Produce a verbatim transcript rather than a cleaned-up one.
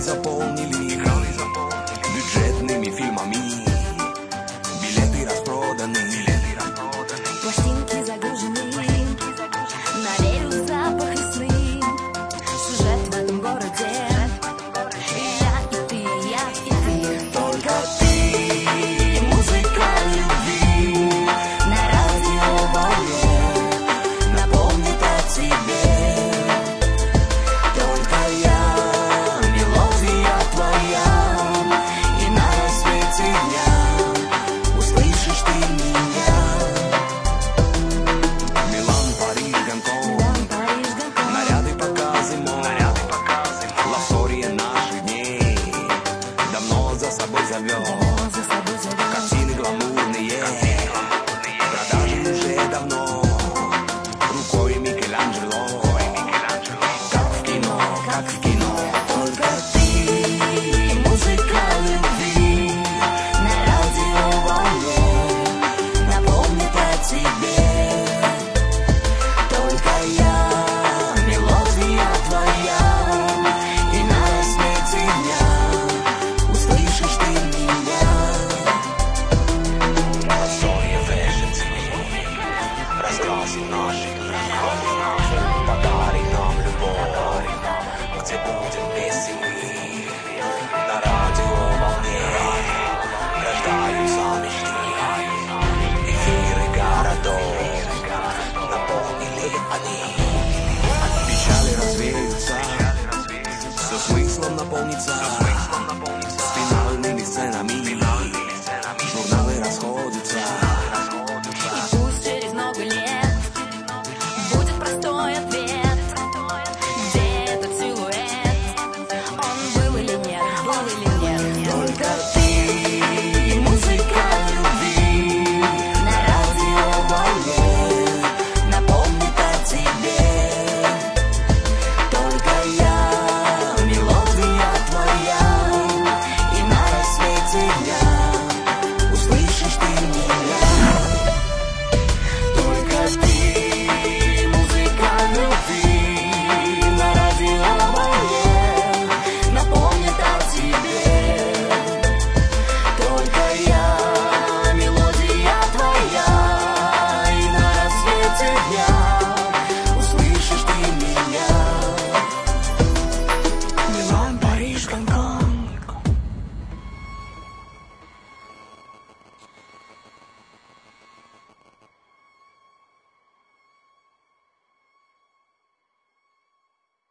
заполнили бюджетными фильмами. Билеты распроданы, пластинки загружены, навеют запах и сны. Сюжет в этом городе. Я и ты, я и ты. только ты. Музыка любви На радиоволне напомнит о тебе. Только я, мелодия твоя, и на рассвете дня услышишь ты меня. Милан, Париж, Гонконг, Милан, Париж, Гонконг. наряды, показы, наряды, показы, лавстория наших дней давно за собой зовет. Давно за собой зовет. Картины гламурные, продажи уже давно рукой Микеланджело. Как в кино, как в кино. Только ты, музыка любви На радиоволне напомнит о тебе. Только я, мелодия твоя, и на рассвете дня услышишь ты меня. Лавстория Fashion ти ви раскрасит наши дни, подарит нам любовь, где будем без земли.